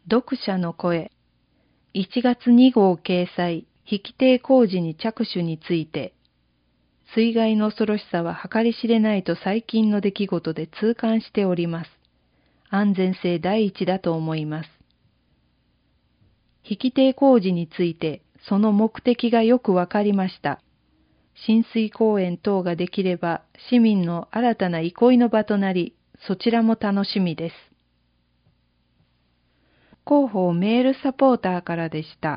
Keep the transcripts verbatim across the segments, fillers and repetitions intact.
読者の声いちがつにごう掲載引定工事に着手について、水害の恐ろしさは計り知れないと最近の出来事で痛感しております。安全性第一だと思います。引定工事についてその目的がよくわかりました。親水公園等ができれば市民の新たな憩いの場となり、そちらも楽しみです。広報メールサポーターからでした。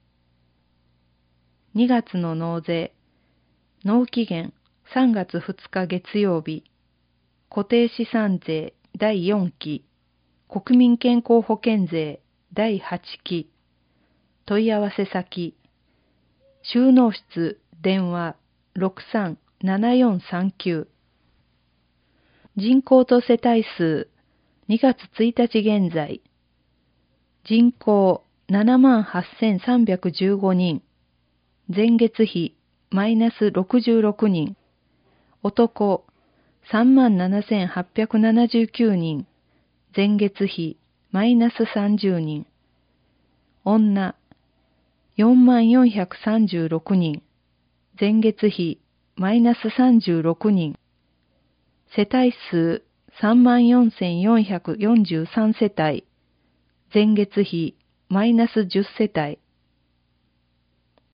にがつの納税、納期限さんがつふつか月曜日、固定資産税だいよんき、国民健康保険税だいはちき、問い合わせ先、収納室電話 ろくさんななよんさんきゅう。人口と世帯数にがつついたち現在、人口ななまんはっせんさんびゃくじゅうごにん、前月比マイナスろくじゅうろくにん、男さんまんななせんはっぴゃくななじゅうきゅうにん、前月比マイナスさんじゅうにん、女よんまんよんひゃくさんじゅうろくにん、前月比マイナスさんじゅうろくにん、世帯数さんまんよんせんよんひゃくよんじゅうさんせたい、前月比マイナスじゅっせたい、